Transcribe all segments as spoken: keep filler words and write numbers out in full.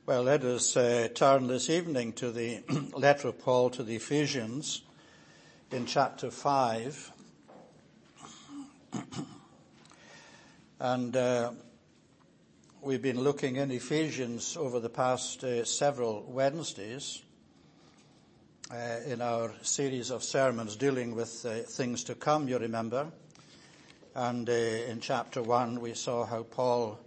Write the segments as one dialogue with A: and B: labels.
A: Well, let us uh, turn this evening to the letter of Paul to the Ephesians in chapter five. And uh, we've been looking in Ephesians over the past uh, several Wednesdays uh, in our series of sermons dealing with uh, things to come, you remember. And uh, in chapter one we saw how Paul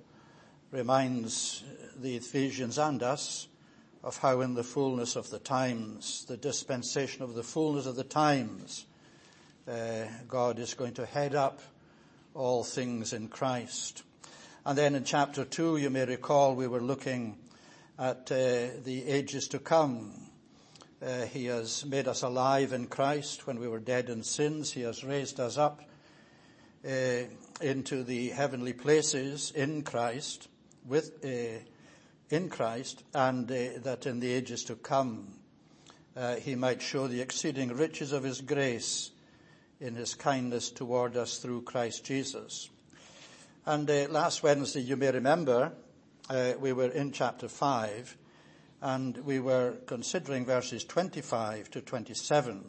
A: reminds the Ephesians and us of how in the fullness of the times, the dispensation of the fullness of the times, uh, God is going to head up all things in Christ. And then in chapter two, you may recall, we were looking at uh, the ages to come. Uh, he has made us alive in Christ when we were dead in sins. He has raised us up uh, into the heavenly places in Christ, with uh, in Christ, and uh, that in the ages to come uh, he might show the exceeding riches of his grace in his kindness toward us through Christ Jesus. And uh, last Wednesday, you may remember, uh, we were in chapter five, and we were considering verses twenty-five to twenty-seven,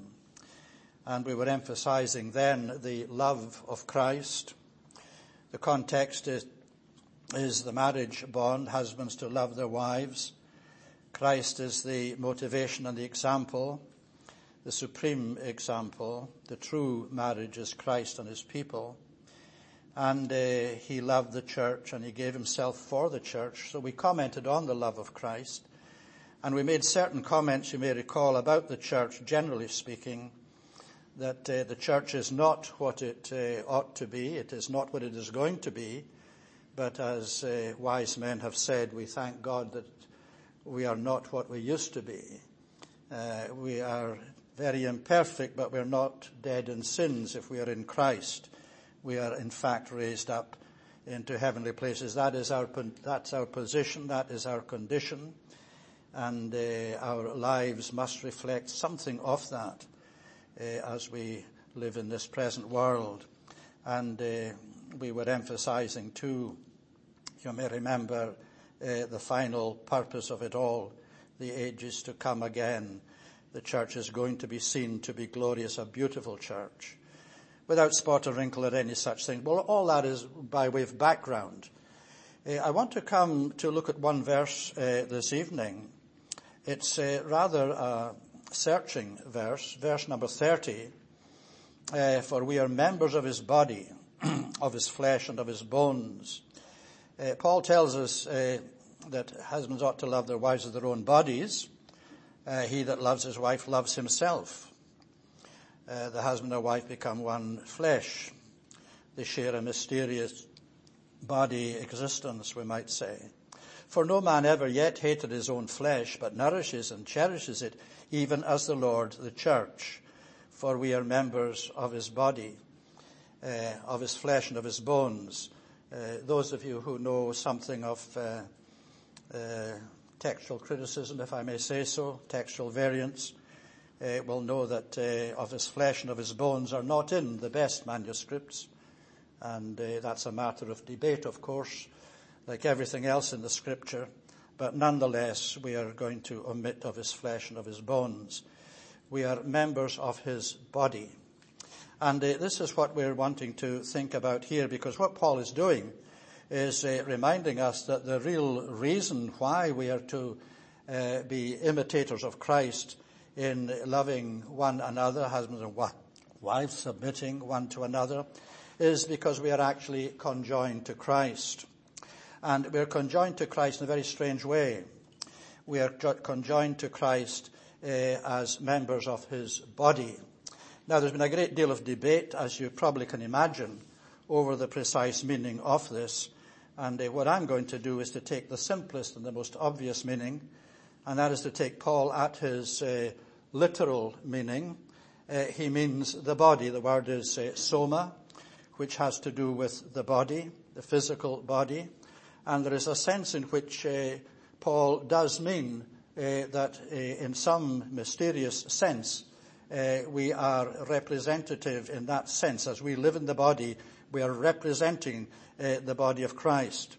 A: and we were emphasizing then the love of Christ. The context is is the marriage bond, husbands to love their wives. Christ is the motivation and the example, the supreme example. The true marriage is Christ and his people. And uh, he loved the church and he gave himself for the church. So we commented on the love of Christ. And we made certain comments, you may recall, about the church, generally speaking, that uh, the church is not what it uh, ought to be. It is not what it is going to be. But as uh, wise men have said, we thank God that we are not what we used to be. Uh, we are very imperfect, but we're not dead in sins if we are in Christ. We are in fact raised up into heavenly places. That is our, that's our position, that is our condition, and uh, our lives must reflect something of that uh, as we live in this present world. And uh, we were emphasizing too, you may remember, uh, the final purpose of it all, the ages to come again. The church is going to be seen to be glorious, a beautiful church, without spot or wrinkle or any such thing. Well, all that is by way of background. Uh, I want to come to look at one verse uh, this evening. It's uh, rather a searching verse, verse number thirty. Uh, for we are members of his body, of his flesh and of his bones. Uh, Paul tells us uh, that husbands ought to love their wives as their own bodies. Uh, he that loves his wife loves himself. Uh, the husband and wife become one flesh. They share a mysterious body existence, we might say. For no man ever yet hated his own flesh, but nourishes and cherishes it, even as the Lord the church. For we are members of his body, uh, of his flesh and of his bones. Uh, those of you who know something of uh, uh, textual criticism, if I may say so, textual variants, uh, will know that uh, of his flesh and of his bones are not in the best manuscripts. And uh, that's a matter of debate, of course, like everything else in the scripture. But nonetheless, we are going to omit of his flesh and of his bones. We are members of his body. And uh, this is what we're wanting to think about here, because what Paul is doing is uh, reminding us that the real reason why we are to uh, be imitators of Christ in loving one another, husbands and wives submitting one to another, is because we are actually conjoined to Christ. And we're conjoined to Christ in a very strange way. We are conjoined to Christ uh, as members of his body. Now, there's been a great deal of debate, as you probably can imagine, over the precise meaning of this. And uh, what I'm going to do is to take the simplest and the most obvious meaning, and that is to take Paul at his uh, literal meaning. Uh, he means the body. The word is uh, soma, which has to do with the body, the physical body. And there is a sense in which uh, Paul does mean uh, that uh, in some mysterious sense, Uh, we are representative in that sense. As we live in the body, we are representing uh, the body of Christ.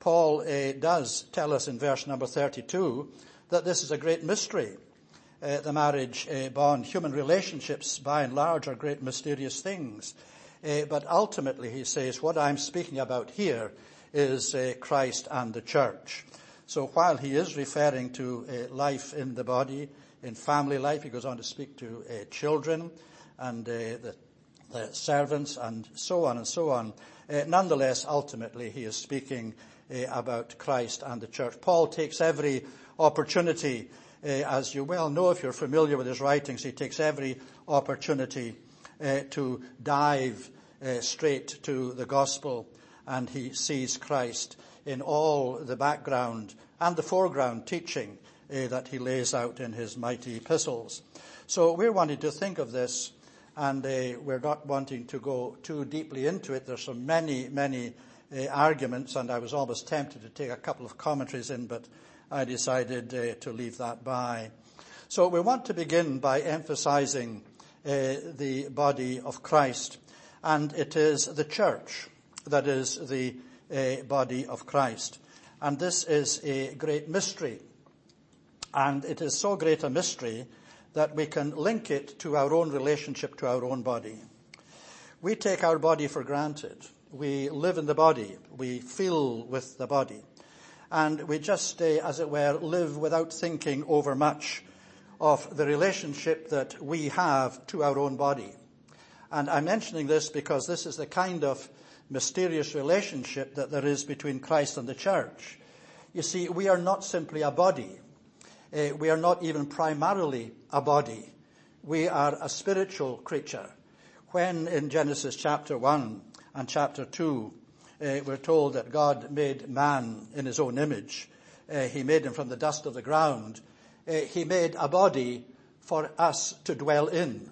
A: Paul uh, does tell us in verse number thirty-two that this is a great mystery. Uh, the marriage uh, bond, human relationships by and large are great mysterious things. Uh, but ultimately, he says, what I'm speaking about here is uh, Christ and the church. So while he is referring to uh, life in the body, in family life, he goes on to speak to uh, children and uh, the, the servants and so on and so on. Uh, nonetheless, ultimately, he is speaking uh, about Christ and the church. Paul takes every opportunity, uh, as you well know if you're familiar with his writings, he takes every opportunity uh, to dive uh, straight to the gospel, and he sees Christ in all the background and the foreground teaching uh, that he lays out in his mighty epistles. So we're wanting to think of this, and uh, we're not wanting to go too deeply into it. There's so many, many uh, arguments, and I was almost tempted to take a couple of commentaries in, but I decided uh, to leave that by. So we want to begin by emphasizing uh, the body of Christ, and it is the church that is the uh, body of Christ. And this is a great mystery. And it is so great a mystery that we can link it to our own relationship to our own body. We take our body for granted. We live in the body. We feel with the body. And we just, uh, as it were, live without thinking over much of the relationship that we have to our own body. And I'm mentioning this because this is the kind of mysterious relationship that there is between Christ and the church. You see, we are not simply a body. Uh, we are not even primarily a body. We are a spiritual creature. When in Genesis chapter one and chapter two, uh, we're told that God made man in his own image. Uh, he made him from the dust of the ground. Uh, he made a body for us to dwell in.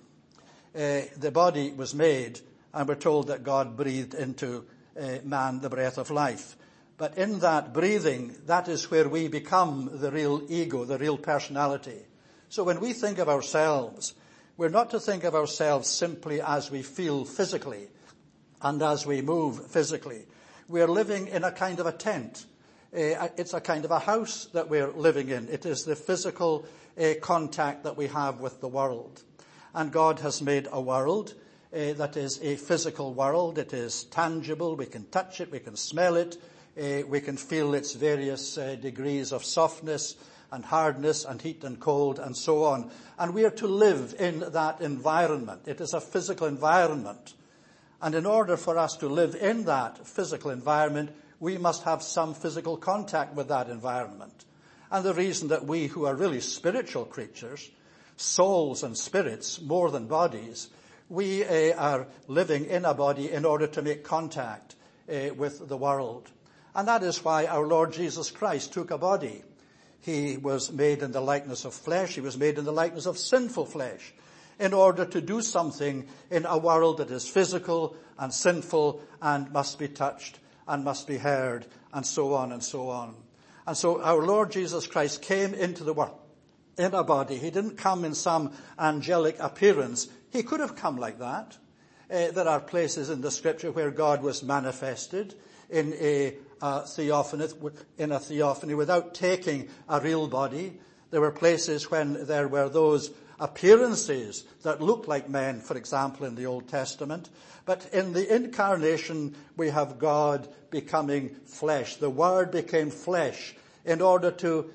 A: Uh, the body was made, and we're told that God breathed into uh, man the breath of life. But in that breathing, that is where we become the real ego, the real personality. So when we think of ourselves, we're not to think of ourselves simply as we feel physically and as we move physically. We're living in a kind of a tent. Uh, it's a kind of a house that we're living in. It is the physical uh, contact that we have with the world. And God has made a world uh, that is a physical world. It is tangible. We can touch it. We can smell it. Uh, we can feel its various uh, degrees of softness and hardness and heat and cold and so on. And we are to live in that environment. It is a physical environment. And in order for us to live in that physical environment, we must have some physical contact with that environment. And the reason that we who are really spiritual creatures, souls and spirits more than bodies, we uh, are living in a body in order to make contact uh, with the world. And that is why our Lord Jesus Christ took a body. He was made in the likeness of flesh. He was made in the likeness of sinful flesh in order to do something in a world that is physical and sinful and must be touched and must be heard and so on and so on. And so our Lord Jesus Christ came into the world in a body. He didn't come in some angelic appearance. He could have come like that. Uh, there are places in the scripture where God was manifested in a uh, theophany, in a theophany without taking a real body. There were places when there were those appearances that looked like men, for example, in the Old Testament. But in the incarnation, we have God becoming flesh. The Word became flesh in order to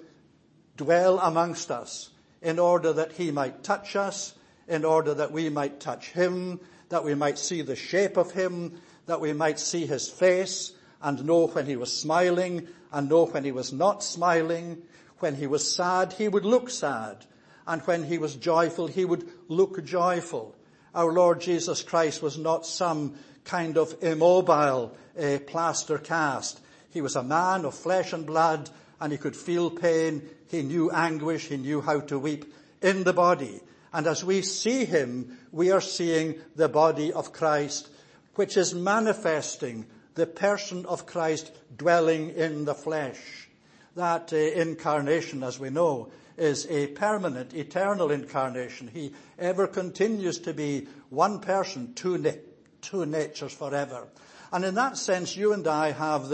A: dwell amongst us, in order that he might touch us, in order that we might touch him, that we might see the shape of him, that we might see his face and know when he was smiling and know when he was not smiling. When he was sad, he would look sad. And when he was joyful, he would look joyful. Our Lord Jesus Christ was not some kind of immobile uh, plaster cast. He was a man of flesh and blood, and he could feel pain. He knew anguish. He knew how to weep in the body. And as we see him, we are seeing the body of Christ, which is manifesting the person of Christ dwelling in the flesh. That uh, incarnation, as we know, is a permanent, eternal incarnation. He ever continues to be one person, two, na- two natures forever. And in that sense, you and I have this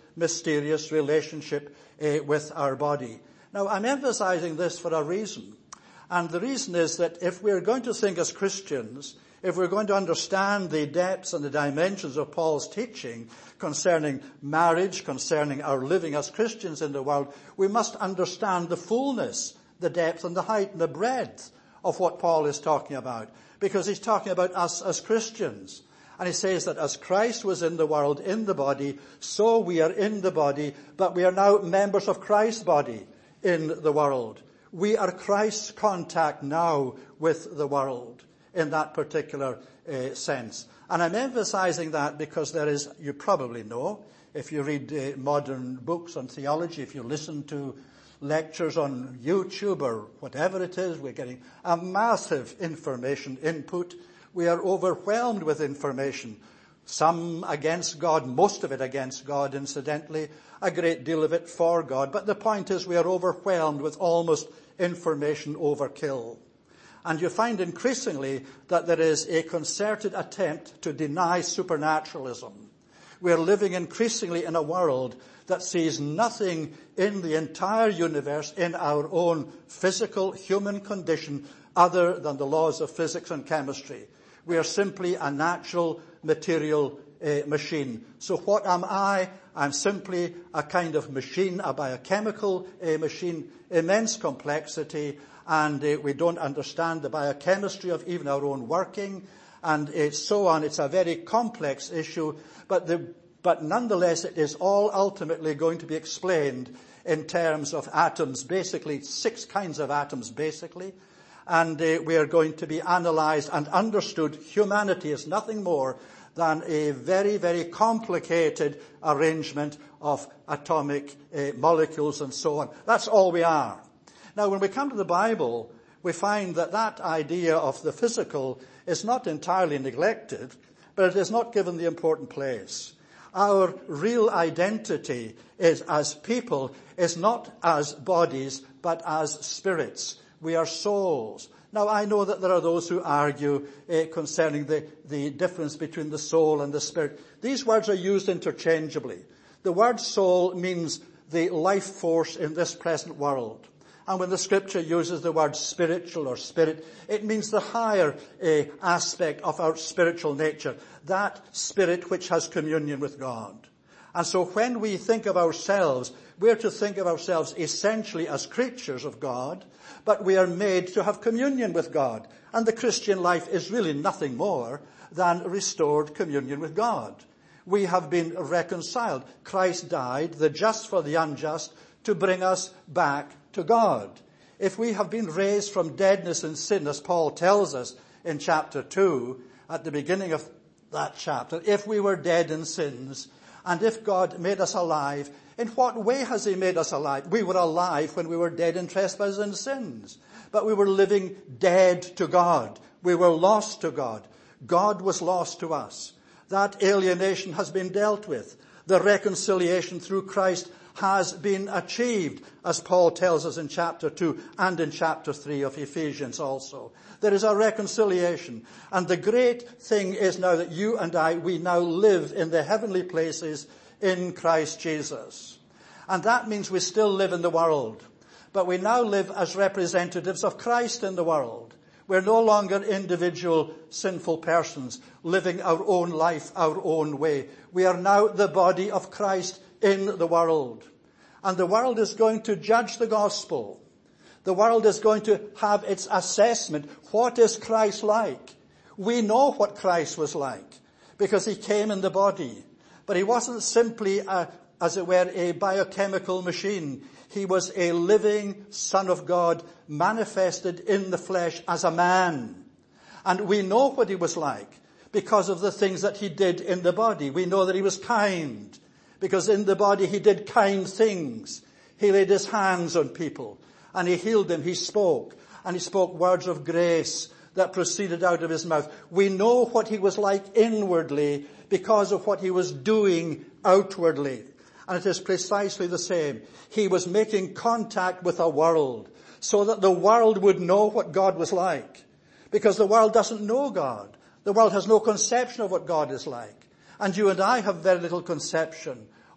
A: mysterious relationship uh, with our body. Now, I'm emphasizing this for a reason. And the reason is that if we're going to think as Christians, if we're going to understand the depths and the dimensions of Paul's teaching concerning marriage, concerning our living as Christians in the world, we must understand the fullness, the depth and the height and the breadth of what Paul is talking about. Because he's talking about us as Christians. And he says that as Christ was in the world, in the body, so we are in the body, but we are now members of Christ's body in the world. We are Christ's contact now with the world in that particular uh, sense. And I'm emphasizing that because there is, you probably know, if you read uh, modern books on theology, if you listen to lectures on YouTube or whatever it is, we're getting a massive information input. We are overwhelmed with information. Some against God, most of it against God, incidentally, a great deal of it for God. But the point is we are overwhelmed with almost information overkill. And you find increasingly that there is a concerted attempt to deny supernaturalism. We are living increasingly in a world that sees nothing in the entire universe, in our own physical human condition, other than the laws of physics and chemistry. We are simply a natural material uh, machine. So what am I? I'm simply a kind of machine, a biochemical uh, machine, immense complexity, and uh, we don't understand the biochemistry of even our own working, and uh, so on. It's a very complex issue, but the, but nonetheless it is all ultimately going to be explained in terms of atoms, basically six kinds of atoms basically, and uh, we are going to be analyzed and understood. Humanity is nothing more than a very, very complicated arrangement of atomic uh, molecules and so on. That's all we are. Now, when we come to the Bible, we find that that idea of the physical is not entirely neglected, but it is not given the important place. Our real identity is as people is not as bodies, but as spirits. We are souls. Now, I know that there are those who argue uh, concerning the, the difference between the soul and the spirit. These words are used interchangeably. The word soul means the life force in this present world. And when the scripture uses the word spiritual or spirit, it means the higher uh, aspect of our spiritual nature, that spirit which has communion with God. And so when we think of ourselves, we're to think of ourselves essentially as creatures of God, but we are made to have communion with God. And the Christian life is really nothing more than restored communion with God. We have been reconciled. Christ died, the just for the unjust, to bring us back to God. If we have been raised from deadness and sin, as Paul tells us in chapter two, at the beginning of that chapter, if we were dead in sins, and if God made us alive, in what way has he made us alive? We were alive when we were dead in trespasses and sins, but we were living dead to God. We were lost to God. God was lost to us. That alienation has been dealt with. The reconciliation through Christ has been achieved, as Paul tells us in chapter two and in chapter three of Ephesians also. There is a reconciliation. And the great thing is now that you and I, we now live in the heavenly places in Christ Jesus. And that means we still live in the world, but we now live as representatives of Christ in the world. We're no longer individual sinful persons living our own life, our own way. We are now the body of Christ in the world. And the world is going to judge the gospel. The world is going to have its assessment. What is Christ like? We know what Christ was like because he came in the body. But he wasn't simply, a, as it were, a biochemical machine. He was a living Son of God manifested in the flesh as a man. And we know what he was like because of the things that he did in the body. We know that he was kind because in the body he did kind things. He laid his hands on people and he healed them. He spoke and he spoke words of grace that proceeded out of his mouth. We know what he was like inwardly because of what he was doing outwardly. And it is precisely the same. He was making contact with a world so that the world would know what God was like. Because the world doesn't know God. The world has no conception of what God is like. And you and I have very little conception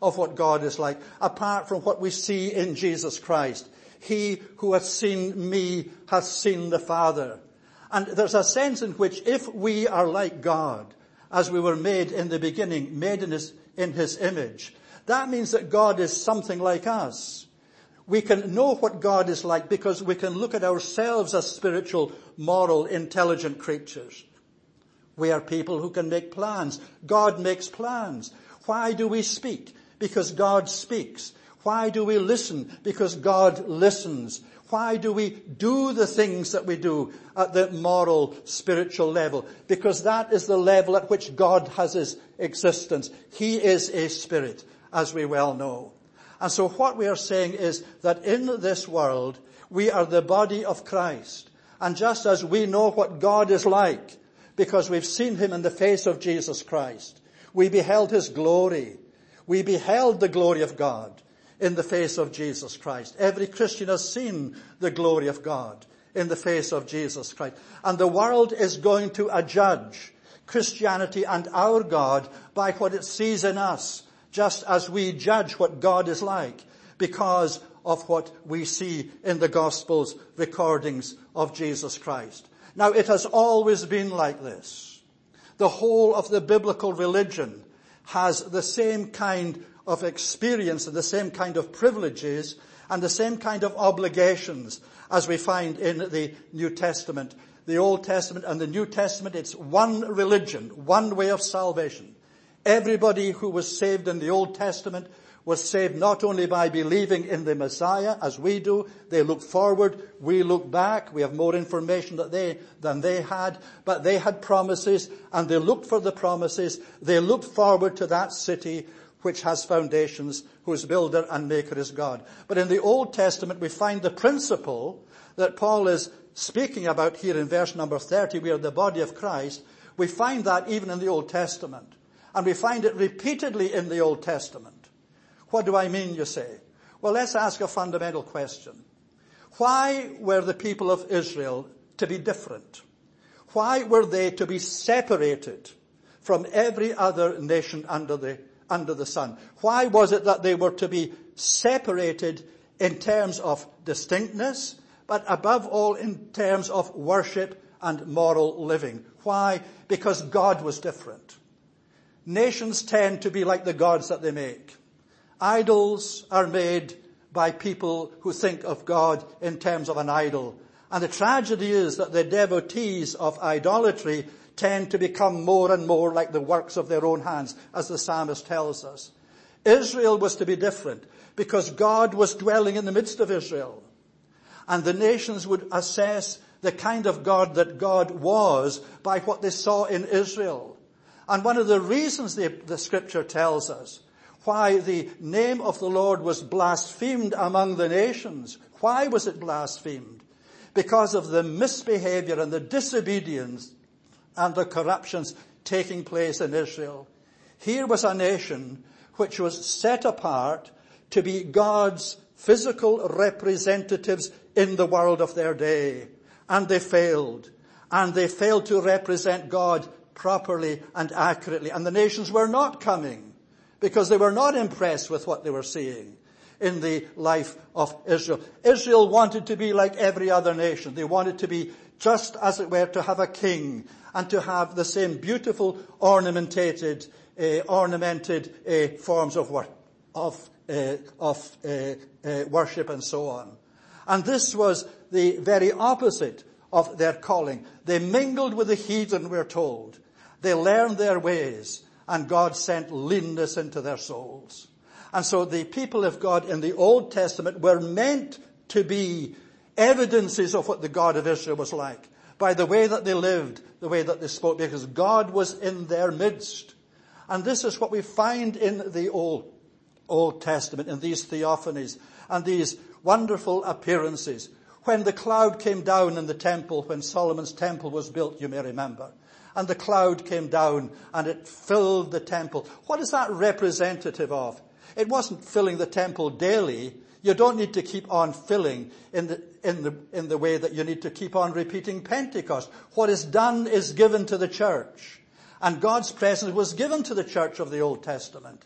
A: of what God is like, apart from what we see in Jesus Christ. He who hath seen me hath seen the Father. And there's a sense in which if we are like God, as we were made in the beginning, made in his, in his image, that means that God is something like us. We can know what God is like because we can look at ourselves as spiritual, moral, intelligent creatures. We are people who can make plans. God makes plans. Why do we speak? Because God speaks. Why do we listen? Because God listens. Why do we do the things that we do at the moral, spiritual level? Because that is the level at which God has his existence. He is a spirit, as we well know. And so what we are saying is that in this world, we are the body of Christ. And just as we know what God is like, because we've seen him in the face of Jesus Christ, we beheld his glory. We beheld the glory of God in the face of Jesus Christ. Every Christian has seen the glory of God in the face of Jesus Christ. And the world is going to adjudge Christianity and our God by what it sees in us, just as we judge what God is like because of what we see in the Gospels recordings of Jesus Christ. Now, it has always been like this. The whole of the biblical religion has the same kind of experience and the same kind of privileges and the same kind of obligations as we find in the New Testament. The Old Testament and the New Testament, it's one religion, one way of salvation. Everybody who was saved in the Old Testament was saved not only by believing in the Messiah, as we do. They look forward, we look back. We have more information that they, than they had, but they had promises, and they looked for the promises. They looked forward to that city which has foundations, whose builder and maker is God. But in the Old Testament, we find the principle that Paul is speaking about here in verse number thirty, we are the body of Christ. We find that even in the Old Testament. And we find it repeatedly in the Old Testament. What do I mean, you say? Well, let's ask a fundamental question. Why were the people of Israel to be different? Why were they to be separated from every other nation under the, under the sun? Why was it that they were to be separated in terms of distinctness, but above all in terms of worship and moral living? Why? Because God was different. Nations tend to be like the gods that they make. Idols are made by people who think of God in terms of an idol. And the tragedy is that the devotees of idolatry tend to become more and more like the works of their own hands, as the psalmist tells us. Israel was to be different because God was dwelling in the midst of Israel. And the nations would assess the kind of God that God was by what they saw in Israel. And one of the reasons the, the scripture tells us why the name of the Lord was blasphemed among the nations. Why was it blasphemed? Because of the misbehavior and the disobedience and the corruptions taking place in Israel. Here was a nation which was set apart to be God's physical representatives in the world of their day. And they failed. And they failed to represent God properly and accurately. And the nations were not coming because they were not impressed with what they were seeing in the life of Israel. Israel wanted to be like every other nation. They wanted to be just, as it were, to have a king and to have the same beautiful ornamented, uh, ornamented uh, forms of work, of uh, of uh, uh, worship and so on. And this was the very opposite of their calling. They mingled with the heathen, we're told. They learned their ways, and God sent leanness into their souls. And so the people of God in the Old Testament were meant to be evidences of what the God of Israel was like, by the way that they lived, the way that they spoke, because God was in their midst. And this is what we find in the Old, Old Testament, in these theophanies and these wonderful appearances. When the cloud came down in the temple, when Solomon's temple was built, you may remember, and the cloud came down and it filled the temple. What is that representative of? It wasn't filling the temple daily. You don't need to keep on filling in the, in the, in the way that you need to keep on repeating Pentecost. What is done is given to the church. And God's presence was given to the church of the Old Testament.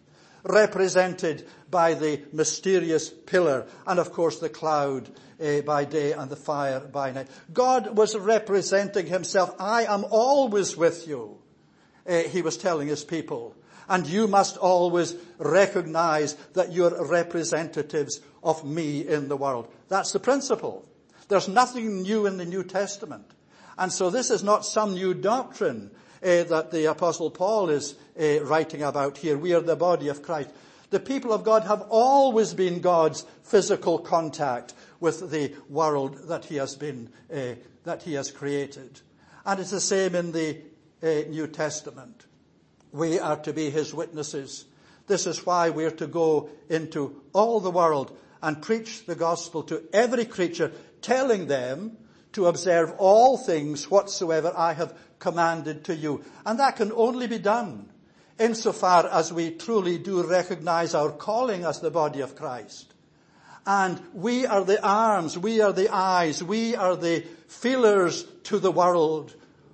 A: represented by the mysterious pillar, and of course the cloud uh, by day and the fire by night. God was representing himself. I am always with you, uh, he was telling his people. And you must always recognize that you're representatives of me in the world. That's the principle. There's nothing new in the New Testament. And so this is not some new doctrine uh, that the Apostle Paul is uh, writing about here. We are the body of Christ. The people of God have always been God's physical contact with the world that he has been, uh, that he has created. And it's the same in the uh, New Testament. We are to be his witnesses. This is why we are to go into all the world and preach the gospel to every creature, telling them to observe all things whatsoever I have commanded to you. And that can only be done insofar as we truly do recognize our calling as the body of Christ. And we are the arms, we are the eyes, we are the feelers to the world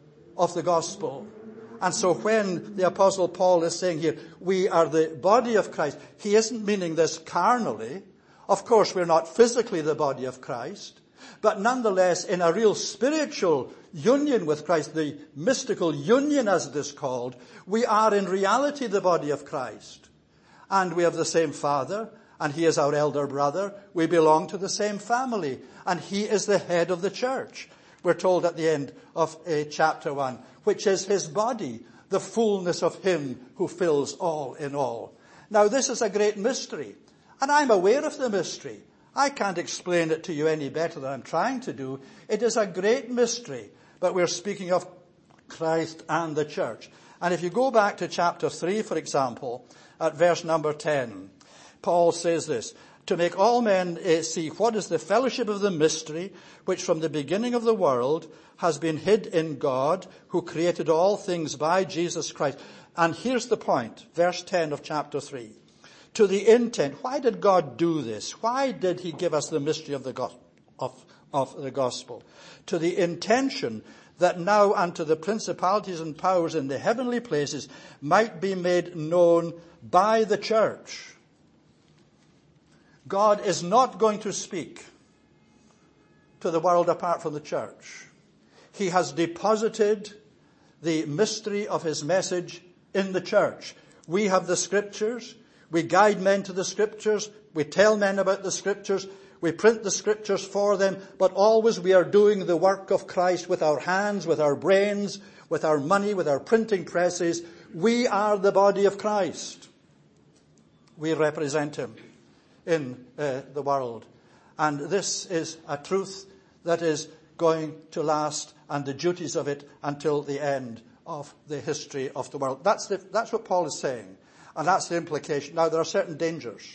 A: of the gospel. And so when the Apostle Paul is saying here, we are the body of Christ, he isn't meaning this carnally. Of course, we're not physically the body of Christ, but nonetheless, in a real spiritual union with Christ, the mystical union as it is called, we are in reality the body of Christ. And we have the same Father, and he is our elder brother. We belong to the same family, and he is the head of the church. We're told at the end of uh, chapter one, which is his body, the fullness of him who fills all in all. Now this is a great mystery, and I'm aware of the mystery. I can't explain it to you any better than I'm trying to do. It is a great mystery, but we're speaking of Christ and the church. And if you go back to chapter three, for example, at verse number ten, Paul says this, to make all men uh, see what is the fellowship of the mystery, which from the beginning of the world has been hid in God, who created all things by Jesus Christ. And here's the point, verse ten of chapter three. To the intent, why did God do this? Why did he give us the mystery of the, go- of, of the gospel? To the intention that now unto the principalities and powers in the heavenly places might be made known by the church. God is not going to speak to the world apart from the church. He has deposited the mystery of his message in the church. We have the scriptures. We guide men to the scriptures. We tell men about the scriptures. We print the scriptures for them. But always we are doing the work of Christ with our hands, with our brains, with our money, with our printing presses. We are the body of Christ. We represent him in uh, the world. And this is a truth that is going to last, and the duties of it until the end of the history of the world. That's the, that's what Paul is saying. And that's the implication. Now, there are certain dangers.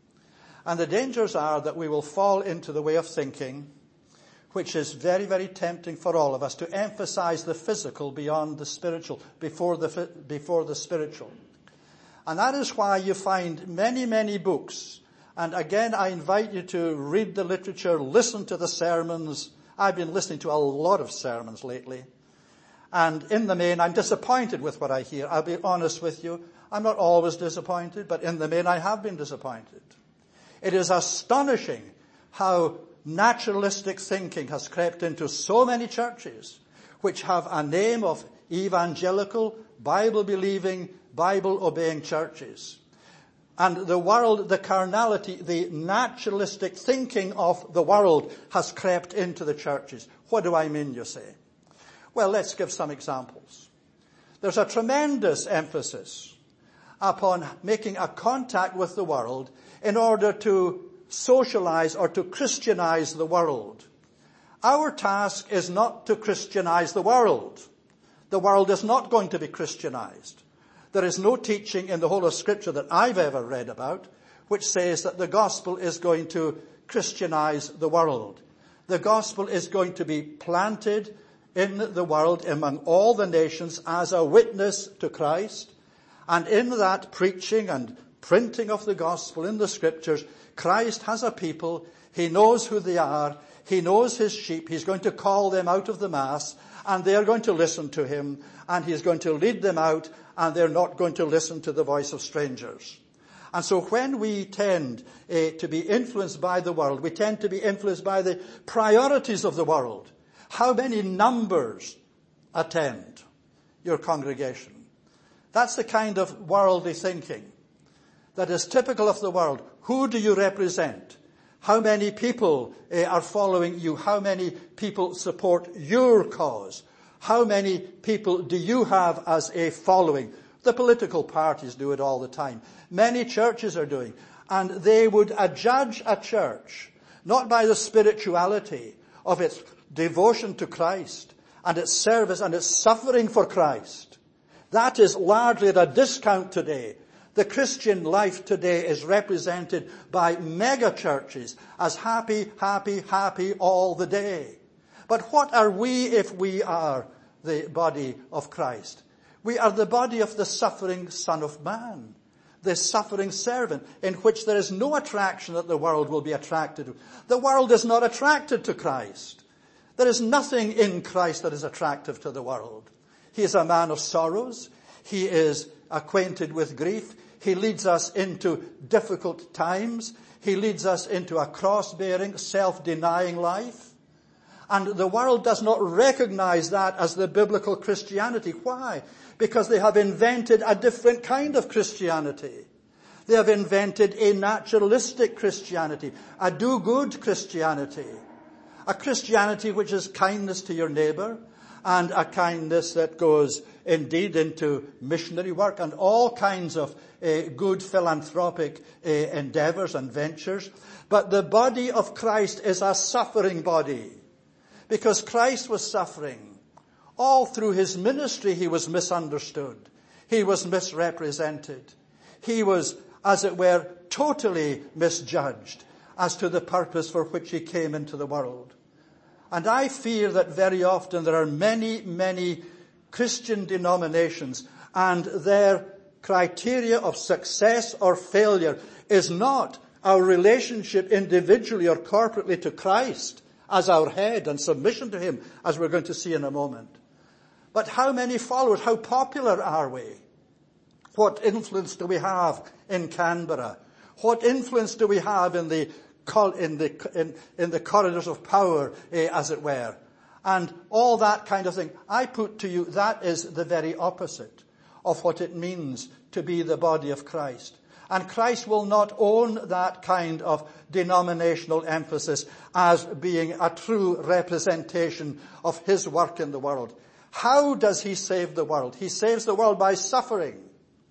A: And the dangers are that we will fall into the way of thinking, which is very, very tempting for all of us, to emphasize the physical beyond the spiritual, before the, before the spiritual. And that is why you find many, many books. And again, I invite you to read the literature, listen to the sermons. I've been listening to a lot of sermons lately. And in the main, I'm disappointed with what I hear. I'll be honest with you. I'm not always disappointed, but in the main, I have been disappointed. It is astonishing how naturalistic thinking has crept into so many churches, which have a name of evangelical, Bible-believing, Bible-obeying churches. And the world, the carnality, the naturalistic thinking of the world has crept into the churches. What do I mean, you say? Well, let's give some examples. There's a tremendous emphasis upon making a contact with the world in order to socialize or to Christianize the world. Our task is not to Christianize the world. The world is not going to be Christianized. There is no teaching in the whole of Scripture that I've ever read about which says that the gospel is going to Christianize the world. The gospel is going to be planted in the world among all the nations as a witness to Christ. And in that preaching and printing of the gospel in the Scriptures, Christ has a people. He knows who they are. He knows his sheep. He's going to call them out of the mass, and they're going to listen to him, and he's going to lead them out, and they're not going to listen to the voice of strangers. And so when we tend uh, to be influenced by the world, we tend to be influenced by the priorities of the world. How many numbers attend your congregation? That's the kind of worldly thinking that is typical of the world. Who do you represent? How many people uh, are following you? How many people support your cause? How many people do you have as a following? The political parties do it all the time. Many churches are doing. And they would adjudge a church not by the spirituality of its devotion to Christ and its service and its suffering for Christ. That is largely at a discount today. The Christian life today is represented by mega churches as happy, happy, happy all the day. But what are we if we are the body of Christ? We are the body of the suffering Son of Man, the suffering servant, in which there is no attraction that the world will be attracted to. The world is not attracted to Christ. There is nothing in Christ that is attractive to the world. He is a man of sorrows. He is acquainted with grief. He leads us into difficult times. He leads us into a cross-bearing, self-denying life. And the world does not recognize that as the biblical Christianity. Why? Because they have invented a different kind of Christianity. They have invented a naturalistic Christianity, a do-good Christianity, a Christianity which is kindness to your neighbor, and a kindness that goes indeed into missionary work and all kinds of uh, good philanthropic uh, endeavors and ventures. But the body of Christ is a suffering body, because Christ was suffering. All through his ministry he was misunderstood. He was misrepresented. He was, as it were, totally misjudged as to the purpose for which he came into the world. And I fear that very often there are many, many Christian denominations, and their criteria of success or failure is not our relationship individually or corporately to Christ as our head and submission to him, as we're going to see in a moment. But how many followers? How popular are we? What influence do we have in Canberra? What influence do we have in the in the in, in the corridors of power, eh, as it were? And all that kind of thing. I put to you, that is the very opposite of what it means to be the body of Christ. And Christ will not own that kind of denominational emphasis as being a true representation of his work in the world. How does he save the world? He saves the world by suffering.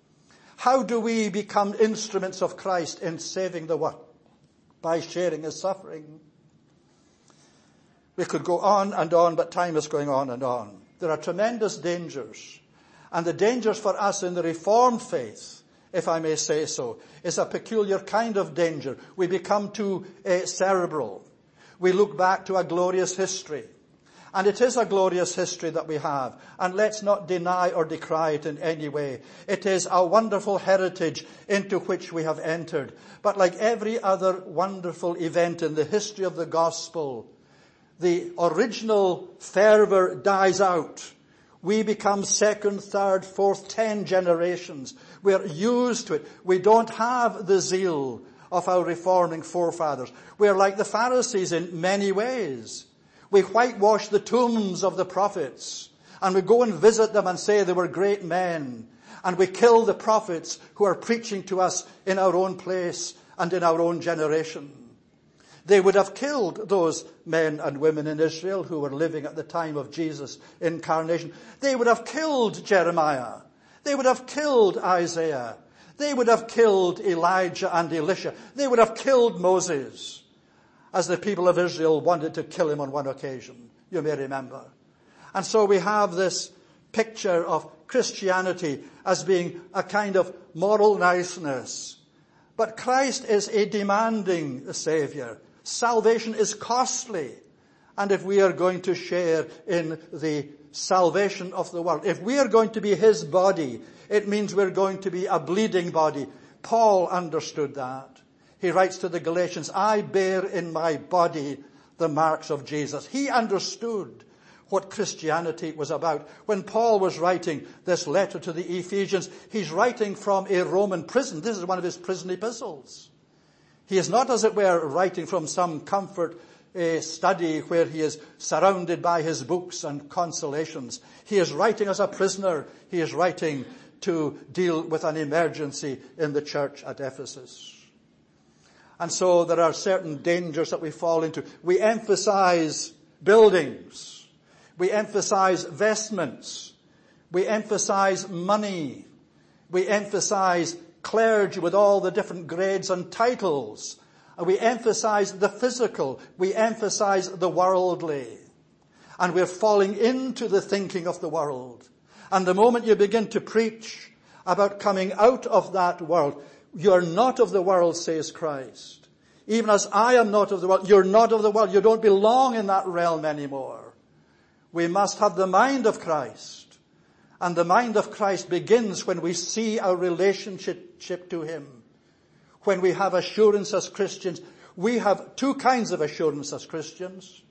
A: How do we become instruments of Christ in saving the world? By sharing his suffering. We could go on and on, but time is going on and on. There are tremendous dangers. And the dangers for us in the Reformed faith, if I may say so, is a peculiar kind of danger. We become too uh, cerebral. We look back to a glorious history. And it is a glorious history that we have. And let's not deny or decry it in any way. It is a wonderful heritage into which we have entered. But like every other wonderful event in the history of the gospel, the original fervor dies out. We become second, third, fourth, ten generations. We're used to it. We don't have the zeal of our reforming forefathers. We're like the Pharisees in many ways. We whitewash the tombs of the prophets, and we go and visit them and say they were great men, and we kill the prophets who are preaching to us in our own place and in our own generation. They would have killed those men and women in Israel who were living at the time of Jesus' incarnation. They would have killed Jeremiah. They would have killed Isaiah. They would have killed Elijah and Elisha. They would have killed Moses, as the people of Israel wanted to kill him on one occasion, you may remember. And so we have this picture of Christianity as being a kind of moral niceness. But Christ is a demanding Savior. Salvation is costly. And if we are going to share in the salvation of the world, if we are going to be his body, it means we're going to be a bleeding body. Paul understood that. He writes to the Galatians, I bear in my body the marks of Jesus. He understood what Christianity was about. When Paul was writing this letter to the Ephesians, he's writing from a Roman prison. This is one of his prison epistles. He is not, as it were, writing from some comfort uh, study where he is surrounded by his books and consolations. He is writing as a prisoner. He is writing to deal with an emergency in the church at Ephesus. And so there are certain dangers that we fall into. We emphasize buildings. We emphasize vestments. We emphasize money. We emphasize clergy with all the different grades and titles. We emphasize the physical. We emphasize the worldly. And we're falling into the thinking of the world. And the moment you begin to preach about coming out of that world, you're not of the world, says Christ. Even as I am not of the world, you're not of the world. You don't belong in that realm anymore. We must have the mind of Christ. And the mind of Christ begins when we see our relationship to Him. When we have assurance as Christians. We have two kinds of assurance as Christians.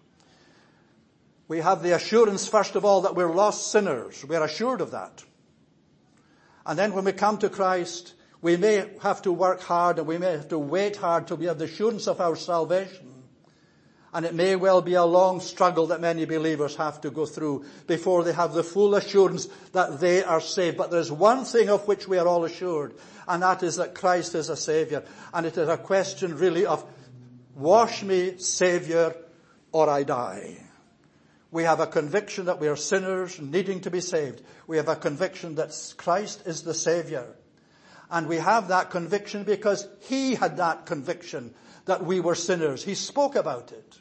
A: We have the assurance, first of all, that we're lost sinners. We're assured of that. And then when we come to Christ, we may have to work hard and we may have to wait hard till we have the assurance of our salvation. And it may well be a long struggle that many believers have to go through before they have the full assurance that they are saved. But there's one thing of which we are all assured, and that is that Christ is a Savior. And it is a question really of, wash me, Savior, or I die. We have a conviction that we are sinners needing to be saved. We have a conviction that Christ is the Savior. And we have that conviction because He had that conviction that we were sinners. He spoke about it.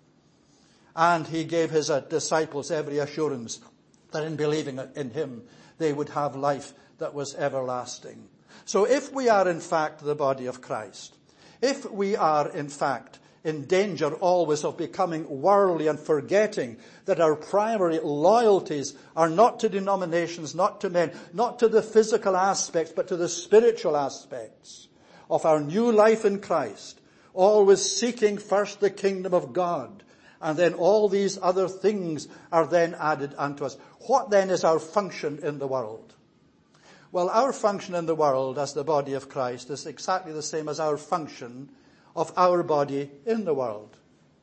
A: And He gave His uh, disciples every assurance that in believing in Him, they would have life that was everlasting. So if we are in fact the body of Christ, if we are in fact in danger always of becoming worldly and forgetting that our primary loyalties are not to denominations, not to men, not to the physical aspects, but to the spiritual aspects of our new life in Christ, always seeking first the kingdom of God, and then all these other things are then added unto us. What then is our function in the world? Well, our function in the world as the body of Christ is exactly the same as our function of our body in the world.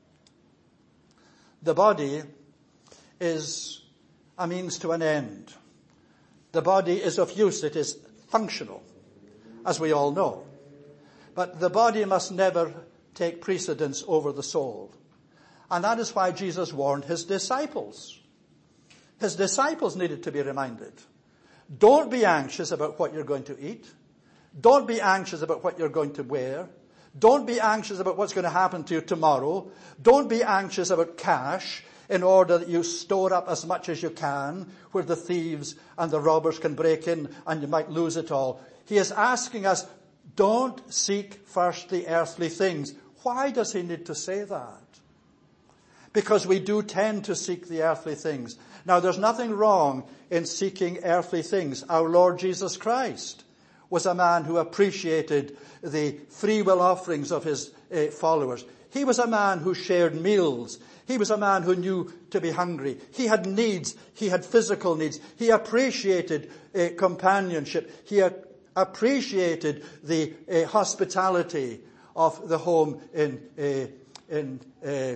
A: The body is a means to an end. The body is of use. It is functional, as we all know. But the body must never take precedence over the soul. And that is why Jesus warned His disciples. His disciples needed to be reminded. Don't be anxious about what you're going to eat. Don't be anxious about what you're going to wear. Don't be anxious about what's going to happen to you tomorrow. Don't be anxious about cash in order that you store up as much as you can where the thieves and the robbers can break in and you might lose it all. He is asking us, don't seek first the earthly things. Why does He need to say that? Because we do tend to seek the earthly things. Now, there's nothing wrong in seeking earthly things. Our Lord Jesus Christ was a man who appreciated the free will offerings of His uh, followers. He was a man who shared meals. He was a man who knew to be hungry. He had needs. He had physical needs. He appreciated uh, companionship. He uh, appreciated the uh, hospitality of the home in uh, in uh,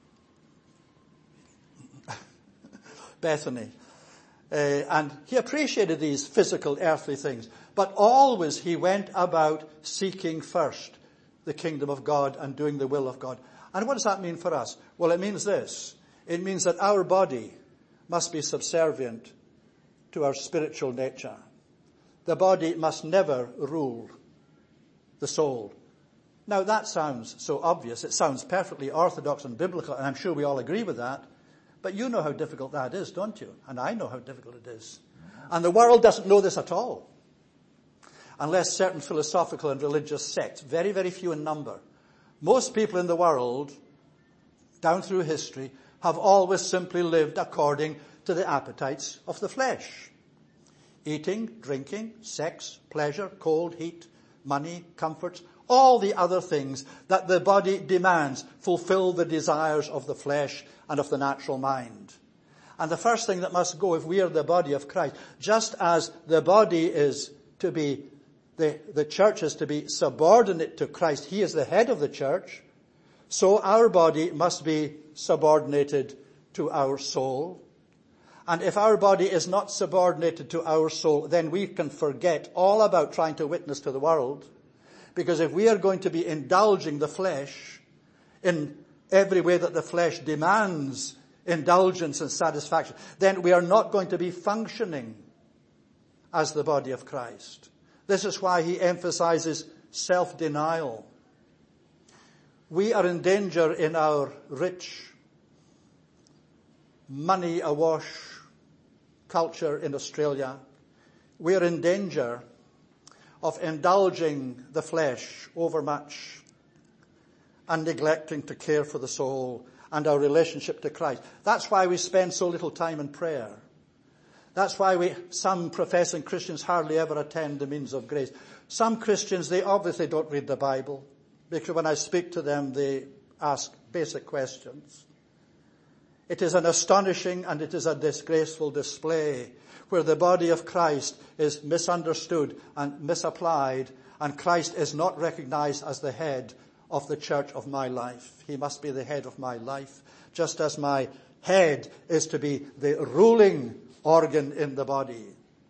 A: Bethany. Uh, and he appreciated these physical, earthly things. But always he went about seeking first the kingdom of God and doing the will of God. And what does that mean for us? Well, it means this. It means that our body must be subservient to our spiritual nature. The body must never rule the soul. Now, that sounds so obvious. It sounds perfectly orthodox and biblical, and I'm sure we all agree with that. But you know how difficult that is, don't you? And I know how difficult it is. And the world doesn't know this at all. Unless certain philosophical and religious sects, very, very few in number. Most people in the world, down through history, have always simply lived according to the appetites of the flesh. Eating, drinking, sex, pleasure, cold, heat, money, comforts, all the other things that the body demands fulfill the desires of the flesh and of the natural mind. And the first thing that must go, if we are the body of Christ, just as the body is to be, the, the church is to be subordinate to Christ, he is the head of the church, so our body must be subordinated to our soul. And if our body is not subordinated to our soul, then we can forget all about trying to witness to the world. Because if we are going to be indulging the flesh in every way that the flesh demands indulgence and satisfaction, then we are not going to be functioning as the body of Christ. This is why he emphasizes self-denial. We are in danger in our rich, money awash culture in Australia. We are in danger of indulging the flesh overmuch and neglecting to care for the soul and our relationship to Christ. That's why we spend so little time in prayer. That's why we, some professing Christians hardly ever attend the means of grace. Some Christians, they obviously don't read the Bible, because when I speak to them, they ask basic questions. It is an astonishing and it is a disgraceful display where the body of Christ is misunderstood and misapplied, and Christ is not recognized as the head of the church of my life. He must be the head of my life, just as my head is to be the ruling organ in the body.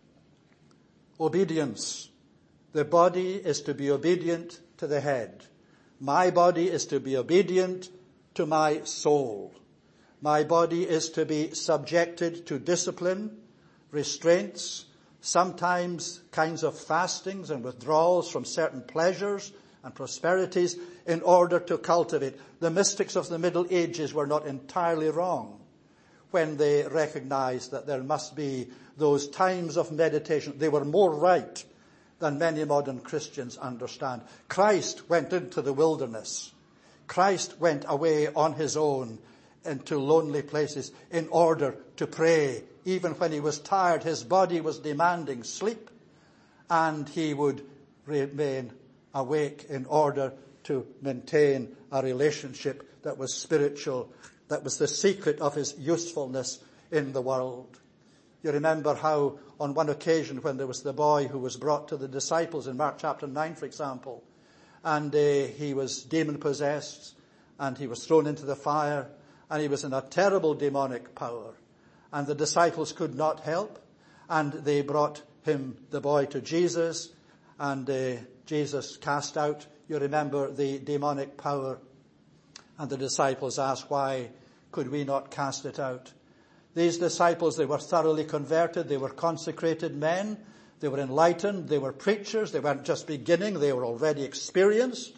A: Obedience. The body is to be obedient to the head. My body is to be obedient to my soul. My body is to be subjected to discipline, restraints, sometimes kinds of fastings and withdrawals from certain pleasures and prosperities in order to cultivate. The mystics of the Middle Ages were not entirely wrong when they recognized that there must be those times of meditation. They were more right than many modern Christians understand. Christ went into the wilderness. Christ went away on his own into lonely places in order to pray. Even when he was tired, his body was demanding sleep, and he would remain awake in order to maintain a relationship that was spiritual, that was the secret of his usefulness in the world. You remember how on one occasion when there was the boy who was brought to the disciples in Mark chapter nine, for example, and uh, he was demon-possessed, and he was thrown into the fire, and he was in a terrible demonic power. And the disciples could not help, and they brought him, the boy, to Jesus, and uh, Jesus cast out, you remember, the demonic power. And the disciples asked, why could we not cast it out? These disciples, they were thoroughly converted, they were consecrated men, they were enlightened, they were preachers, they weren't just beginning, they were already experienced.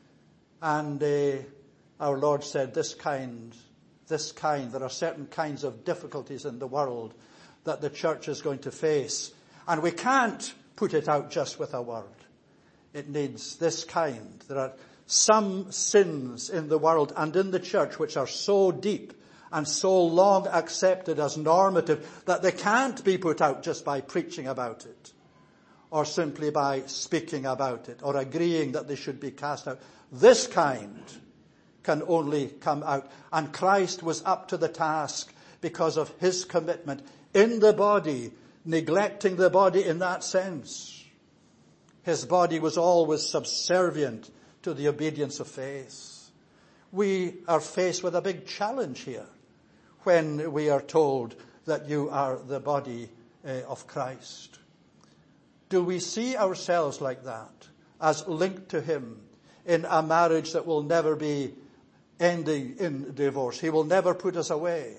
A: And uh, our Lord said, this kind, this kind, there are certain kinds of difficulties in the world that the church is going to face. And we can't put it out just with a word. It needs this kind. There are some sins in the world and in the church which are so deep and so long accepted as normative that they can't be put out just by preaching about it, or simply by speaking about it, or agreeing that they should be cast out. This kind can only come out. And Christ was up to the task because of his commitment in the body, neglecting the body in that sense. His body was always subservient to the obedience of faith. We are faced with a big challenge here when we are told that you are the body uh, of Christ. Do we see ourselves like that, as linked to him in a marriage that will never be ending in divorce? He will never put us away.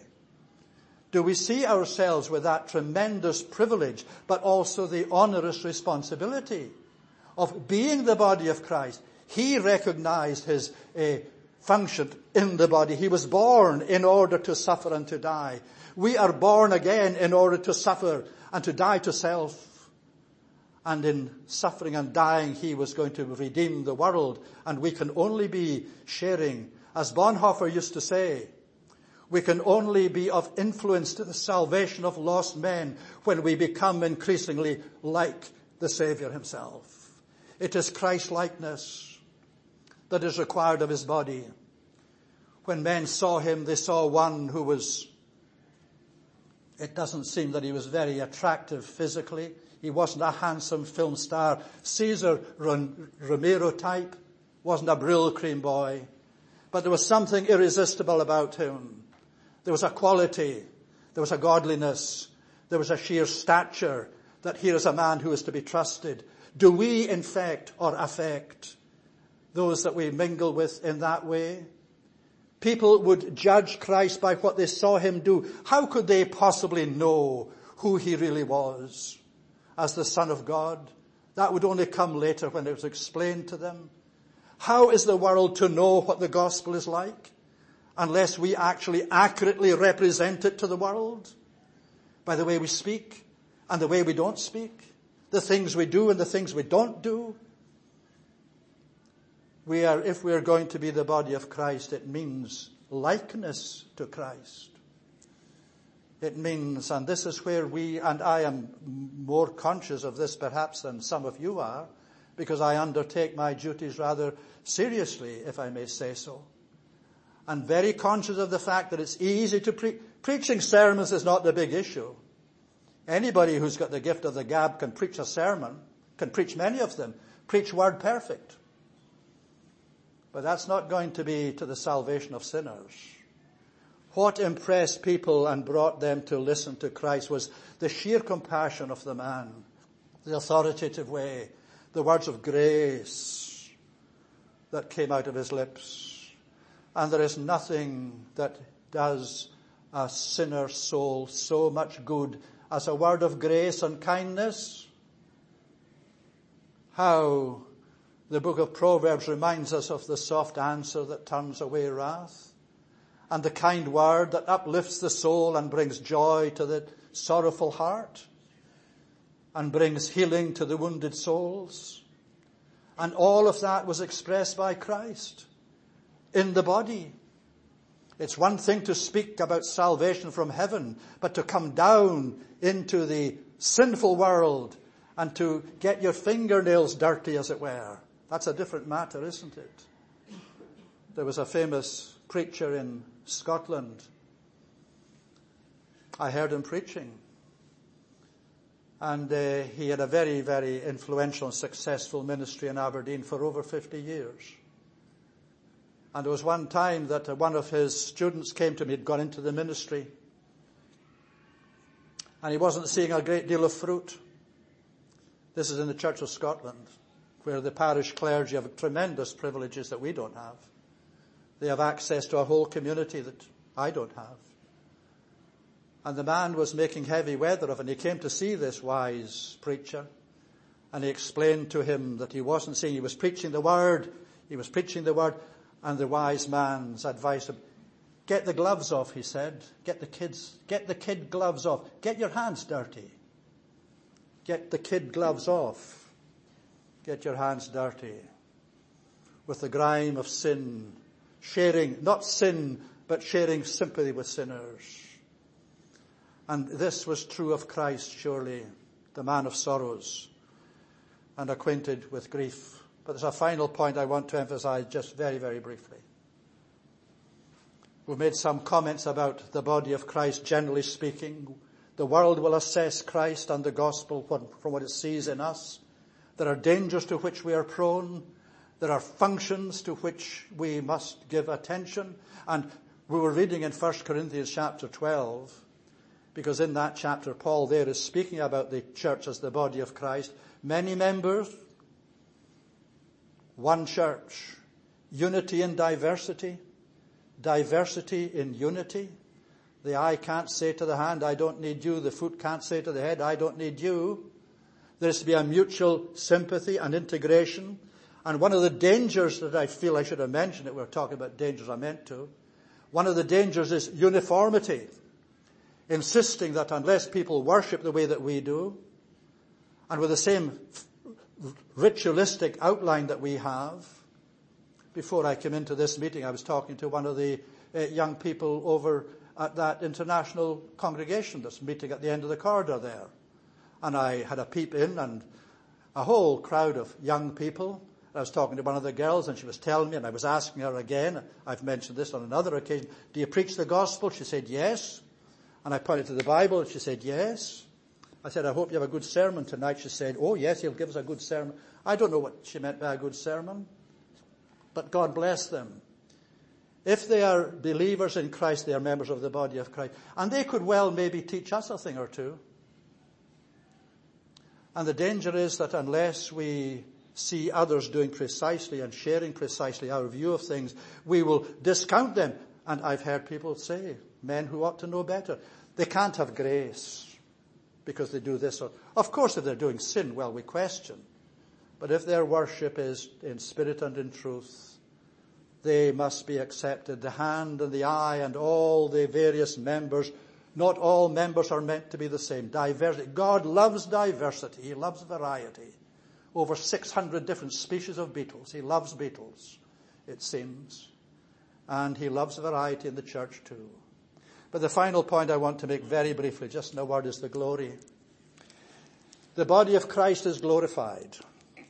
A: Do we see ourselves with that tremendous privilege, but also the onerous responsibility of being the body of Christ? He recognized his uh, function in the body. He was born in order to suffer and to die. We are born again in order to suffer and to die to self. And in suffering and dying, he was going to redeem the world. And we can only be sharing, as Bonhoeffer used to say, we can only be of influence to the salvation of lost men when we become increasingly like the Savior himself. It is Christ-likeness that is required of his body. When men saw him, they saw one who was It doesn't seem that he was very attractive physically. He wasn't a handsome film star, Cesar Romero type. Wasn't a Brill-Cream boy. But there was something irresistible about him. There was a quality. There was a godliness. There was a sheer stature that here is a man who is to be trusted. Do we infect or affect those that we mingle with in that way? People would judge Christ by what they saw him do. How could they possibly know who he really was as the Son of God? That would only come later when it was explained to them. How is the world to know what the gospel is like unless we actually accurately represent it to the world? By the way we speak and the way we don't speak, the things we do and the things we don't do. We are, if we are going to be the body of Christ, it means likeness to Christ. It means, and this is where we, and I am more conscious of this perhaps than some of you are, because I undertake my duties rather seriously, if I may say so. And very conscious of the fact that it's easy to preach. Preaching sermons is not the big issue. Anybody who's got the gift of the gab can preach a sermon, can preach many of them, preach word perfect. But that's not going to be to the salvation of sinners. What impressed people and brought them to listen to Christ was the sheer compassion of the man, the authoritative way, the words of grace that came out of his lips. And there is nothing that does a sinner's soul so much good as a word of grace and kindness. How the book of Proverbs reminds us of the soft answer that turns away wrath, and the kind word that uplifts the soul and brings joy to the sorrowful heart, and brings healing to the wounded souls. And all of that was expressed by Christ in the body. It's one thing to speak about salvation from heaven, but to come down into the sinful world and to get your fingernails dirty, as it were. That's a different matter, isn't it? There was a famous preacher in Scotland. I heard him preaching. And uh, he had a very, very influential and successful ministry in Aberdeen for over fifty years. And there was one time that uh, one of his students came to me, he'd gone into the ministry. And he wasn't seeing a great deal of fruit. This is in the Church of Scotland, where the parish clergy have tremendous privileges that we don't have. They have access to a whole community that I don't have. And the man was making heavy weather of it, and he came to see this wise preacher. And he explained to him that he wasn't seeing, he was preaching the word, he was preaching the word, and the wise man's advice him, get the gloves off, he said. Get the kids, get the kid gloves off. Get your hands dirty. Get the kid gloves off. Get your hands dirty with the grime of sin. Sharing, not sin, but sharing sympathy with sinners. And this was true of Christ, surely, the man of sorrows and acquainted with grief. But there's a final point I want to emphasize just very, very briefly. We've made some comments about the body of Christ, generally speaking. The world will assess Christ and the gospel from what it sees in us. There are dangers to which we are prone. There are functions to which we must give attention. And we were reading in First Corinthians chapter twelve, because in that chapter Paul there is speaking about the church as the body of Christ. Many members, one church, unity in diversity, diversity in unity. The eye can't say to the hand, I don't need you. The foot can't say to the head, I don't need you. There is to be a mutual sympathy and integration. And one of the dangers that I feel I should have mentioned, that we're talking about dangers I meant to, one of the dangers is uniformity. Insisting that unless people worship the way that we do, and with the same ritualistic outline that we have. Before I came into this meeting, I was talking to one of the uh, young people over at that international congregation that's meeting at the end of the corridor there. And I had a peep in, and a whole crowd of young people. I was talking to one of the girls, and she was telling me, and I was asking her again, I've mentioned this on another occasion, do you preach the gospel? She said, yes. And I pointed to the Bible, and she said, yes. I said, I hope you have a good sermon tonight. She said, oh, yes, he'll give us a good sermon. I don't know what she meant by a good sermon, but God bless them. If they are believers in Christ, they are members of the body of Christ. And they could well maybe teach us a thing or two. And the danger is that unless we see others doing precisely and sharing precisely our view of things, we will discount them. And I've heard people say, men who ought to know better, they can't have grace because they do this. Or, of course, if they're doing sin, well, we question. But if their worship is in spirit and in truth, they must be accepted. The hand and the eye and all the various members, not all members are meant to be the same. Diversity. God loves diversity. He loves variety. Over six hundred different species of beetles. He loves beetles, it seems. And he loves variety in the church too. But the final point I want to make very briefly, just in a word, is the glory. The body of Christ is glorified.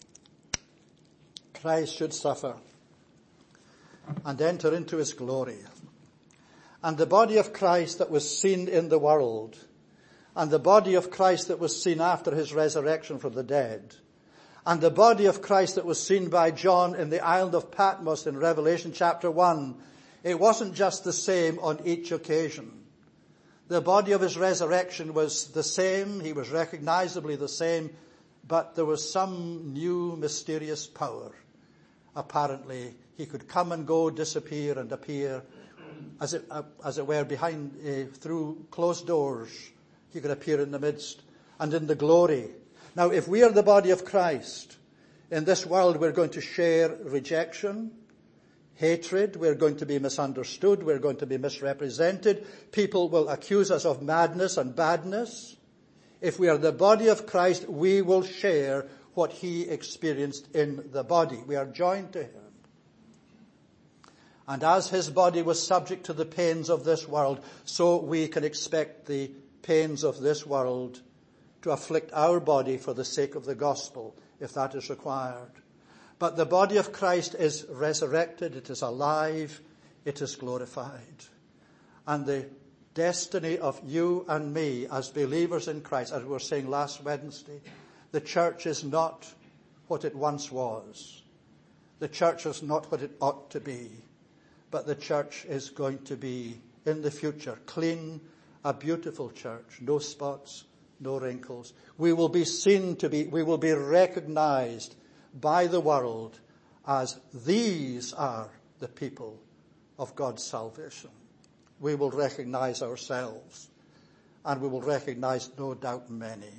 A: Christ should suffer and enter into his glory. And the body of Christ that was seen in the world, and the body of Christ that was seen after his resurrection from the dead, and the body of Christ that was seen by John in the island of Patmos in Revelation chapter one, it wasn't just the same on each occasion. The body of his resurrection was the same, he was recognizably the same, but there was some new mysterious power. Apparently, he could come and go, disappear and appear, as it, uh, as it were, behind, uh, through closed doors. He could appear in the midst and in the glory. Now, if we are the body of Christ, in this world we're going to share rejection, hatred, we're going to be misunderstood, we're going to be misrepresented. People will accuse us of madness and badness. If we are the body of Christ, we will share what he experienced in the body. We are joined to him. And as his body was subject to the pains of this world, so we can expect the pains of this world to afflict our body for the sake of the gospel, if that is required. But the body of Christ is resurrected, it is alive, it is glorified. And the destiny of you and me as believers in Christ, as we were saying last Wednesday, the church is not what it once was. The church is not what it ought to be. But the church is going to be, in the future, clean, a beautiful church, no spots, no wrinkles. We will be seen to be, we will be recognized by the world as these are the people of God's salvation. We will recognize ourselves, and we will recognize, no doubt, many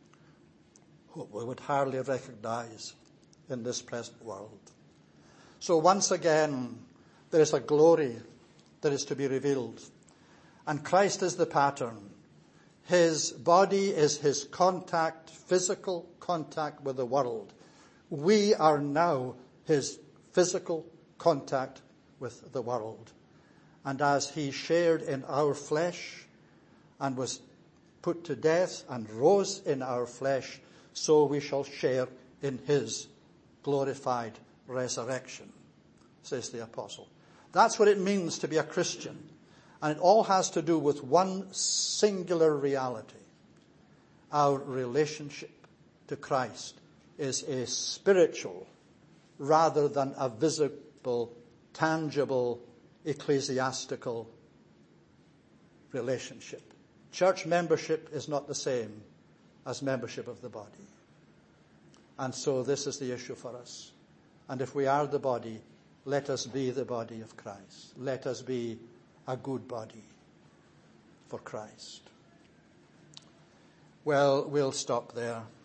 A: who we would hardly recognize in this present world. So once again, there is a glory that is to be revealed. And Christ is the pattern. His body is his contact, physical contact with the world. We are now his physical contact with the world. And as he shared in our flesh and was put to death and rose in our flesh, so we shall share in his glorified resurrection, says the apostle. That's what it means to be a Christian. And it all has to do with one singular reality. Our relationship to Christ is a spiritual rather than a visible, tangible, ecclesiastical relationship. Church membership is not the same as membership of the body. And so this is the issue for us. And if we are the body, let us be the body of Christ. Let us be a good body for Christ. Well, we'll stop there.